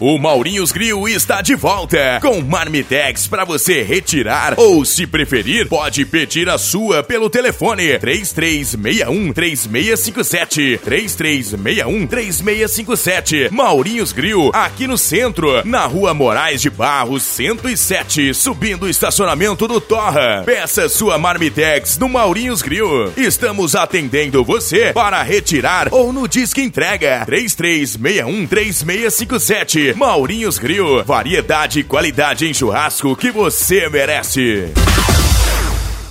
O Maurinhos Grill está de volta com Marmitex para você retirar ou, se preferir, pode pedir a sua pelo telefone 3361-3657. 3361-3657. Maurinhos Grill, aqui no centro, na Rua Moraes de Barros 107, subindo o estacionamento do Torra. Peça sua Marmitex no Maurinhos Grill. Estamos atendendo você para retirar ou no Disque Entrega 3361-3657. Maurinhos Grill, variedade e qualidade em churrasco que você merece.